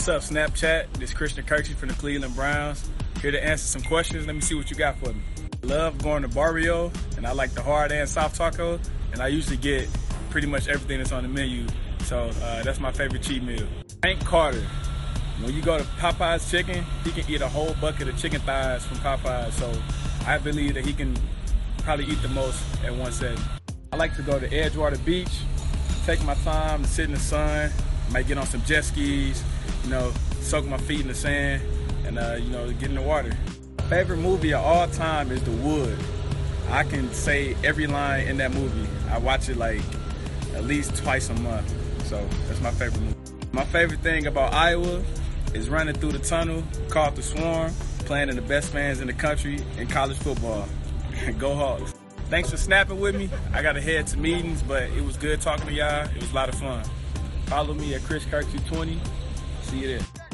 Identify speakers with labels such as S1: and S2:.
S1: What's up, Snapchat? This is Christian Kirksey from the Cleveland Browns. Here to answer some questions. Let me see what you got for me. I love going to Barrio, and I like the hard and soft taco, and I usually get pretty much everything that's on the menu. So that's my favorite cheat meal. Hank Carter. When you go to Popeye's Chicken, he can eat a whole bucket of chicken thighs from Popeye's. So I believe that he can probably eat the most at one setting. I like to go to Edgewater Beach, take my time to sit in the sun, might get on some jet skis, soak my feet in the sand, and get in the water. My favorite movie of all time is The Wood. I can say every line in that movie. I watch it like at least twice a month, so that's my favorite movie. My favorite thing about Iowa is running through the tunnel called the Swarm, playing in the best fans in the country in college football. Go Hawks. Thanks for snapping with me. I got to head to meetings, but it was good talking to y'all. It was a lot of fun. Follow me at Chris Kirksey 20. See you there.